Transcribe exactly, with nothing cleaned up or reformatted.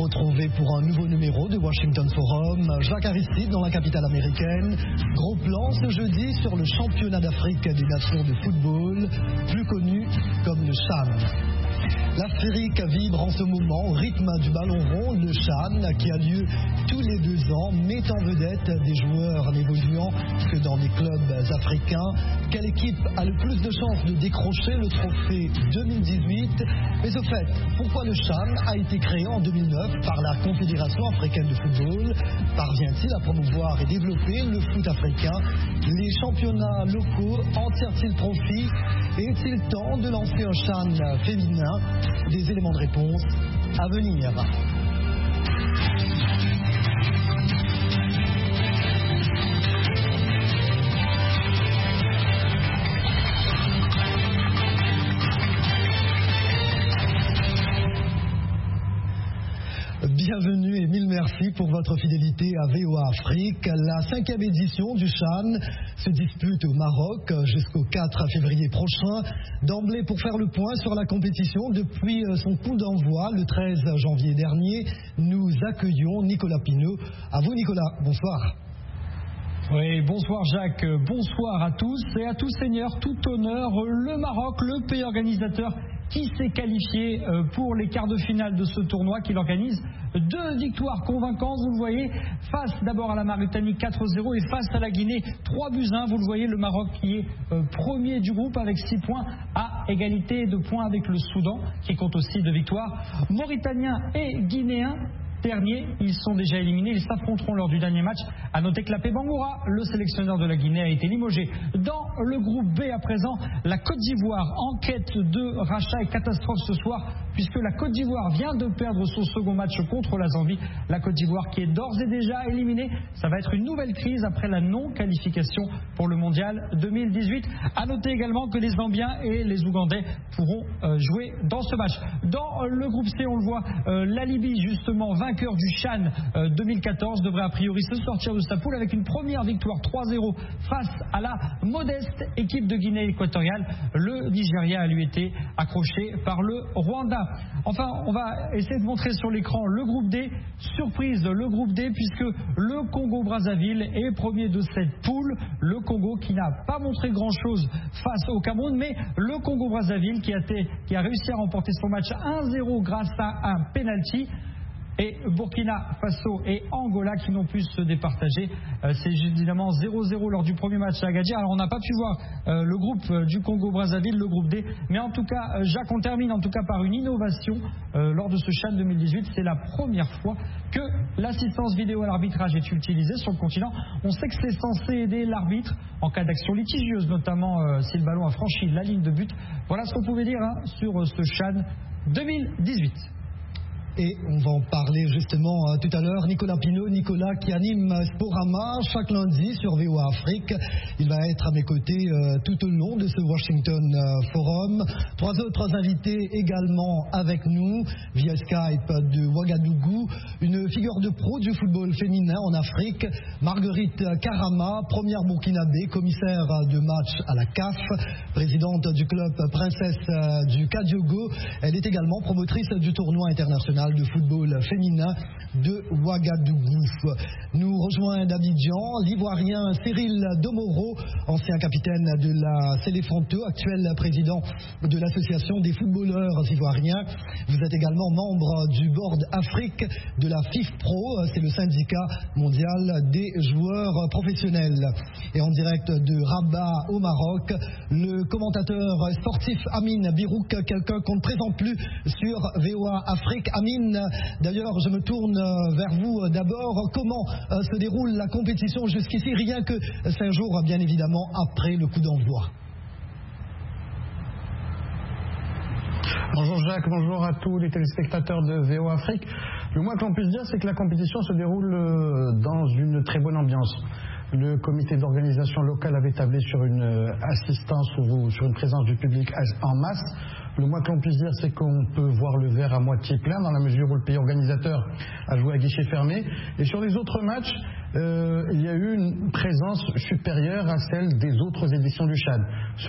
retrouver pour un nouveau numéro de Washington Forum. Jacques Aristide dans la capitale américaine. Gros plan ce jeudi sur le championnat d'Afrique des nations de football, plus connu comme le CHAN. L'Afrique vibre en ce moment au rythme du ballon rond, le CHAN, qui a lieu tous les deux ans, met en vedette des joueurs n'évoluant que dans des clubs africains. Quelle équipe a le plus de chances de décrocher le trophée deux mille dix-huit? Mais au fait, pourquoi le CHAN a été créé en deux mille neuf par la Confédération africaine de football? Parvient-il à promouvoir et développer le foot africain? Les championnats locaux en tirent-ils profit? Et est-il temps de lancer un CHAN féminin? Des éléments de réponse à venir. Bienvenue et mille merci pour votre fidélité à V O A Afrique. La cinquième édition du CHAN se dispute au Maroc jusqu'au quatre février prochain. D'emblée, pour faire le point sur la compétition, depuis son coup d'envoi le treize janvier dernier, nous accueillons Nicolas Pineau. À vous Nicolas, bonsoir. Oui, bonsoir Jacques, bonsoir à tous et à tous seigneurs, tout honneur, le Maroc, le pays organisateur qui s'est qualifié pour les quarts de finale de ce tournoi, qu'il organise. Deux victoires convaincantes, vous le voyez, face d'abord à la Mauritanie quatre zéro et face à la Guinée trois buts à un. Vous le voyez, le Maroc qui est premier du groupe avec six points, à égalité de points avec le Soudan qui compte aussi deux victoires. Mauritaniens et Guinéens derniers, ils sont déjà éliminés, ils s'affronteront lors du dernier match. À noter que Lapé Bangoura, le sélectionneur de la Guinée, a été limogé. Dans le groupe B à présent, la Côte d'Ivoire en quête de rachat et catastrophe ce soir, puisque la Côte d'Ivoire vient de perdre son second match contre la Zambie. La Côte d'Ivoire qui est d'ores et déjà éliminée. Ça va être une nouvelle crise après la non-qualification pour le mondial deux mille dix-huit. À noter également que les Zambiens et les Ougandais pourront euh, jouer dans ce match. Dans euh, le groupe C, on le voit, euh, la Libye justement vainqueur du CHAN euh, deux mille quatorze devrait a priori se sortir de sa poule avec une première victoire trois zéro face à la modeste équipe de Guinée équatoriale. Le Nigeria a lui été accroché par le Rwanda. Enfin, on va essayer de montrer sur l'écran le groupe D. Surprise, le groupe D, puisque le Congo-Brazzaville est premier de cette poule. Le Congo qui n'a pas montré grand-chose face au Cameroun, mais le Congo-Brazzaville qui a, été, qui a réussi à remporter son match un zéro grâce à un penalty. Et Burkina Faso et Angola qui n'ont pu se départager. Euh, c'est évidemment zéro zéro lors du premier match à Agadir. Alors on n'a pas pu voir euh, le groupe euh, du Congo-Brazzaville, le groupe D. Mais en tout cas, euh, Jacques, on termine en tout cas par une innovation euh, lors de ce CHAN deux mille dix-huit. C'est la première fois que l'assistance vidéo à l'arbitrage est utilisée sur le continent. On sait que c'est censé aider l'arbitre en cas d'action litigieuse, notamment euh, si le ballon a franchi la ligne de but. Voilà ce qu'on pouvait dire hein, sur euh, ce CHAN deux mille dix-huit. Et on va en parler justement euh, tout à l'heure. Nicolas Pineau, Nicolas qui anime Sporama chaque lundi sur V O A Afrique. Il va être à mes côtés euh, tout au long de ce Washington euh, Forum. Trois autres invités également avec nous via Skype de Ouagadougou. Une figure de proue du football féminin en Afrique, Marguerite Karama, première burkinabé, commissaire de match à la C A F, présidente du club Princesse du Kadiogo. Elle est également promotrice du tournoi international de football féminin de Ouagadougou. Nous rejoint d'Abidjan l'Ivoirien Cyril Domoro, ancien capitaine de la Céléfanto, actuel président de l'association des footballeurs ivoiriens. Vous êtes également membre du board Afrique de la FIFPro, c'est le syndicat mondial des joueurs professionnels. Et en direct de Rabat au Maroc, le commentateur sportif Amine Birouk, quelqu'un qu'on ne présente plus sur V O A Afrique. Amine, d'ailleurs, je me tourne vers vous d'abord. Comment se déroule la compétition jusqu'ici, rien que cinq jours, bien évidemment, après le coup d'envoi? Bonjour Jacques, bonjour à tous les téléspectateurs de V O A Afrique. Le moins que l'on puisse dire, c'est que la compétition se déroule dans une très bonne ambiance. Le comité d'organisation local avait tablé sur une assistance ou sur une présence du public en masse. Le moins que l'on puisse dire, c'est qu'on peut voir le verre à moitié plein, dans la mesure où le pays organisateur a joué à guichet fermé. Et sur les autres matchs, euh, il y a eu une présence supérieure à celle des autres éditions du CHAN.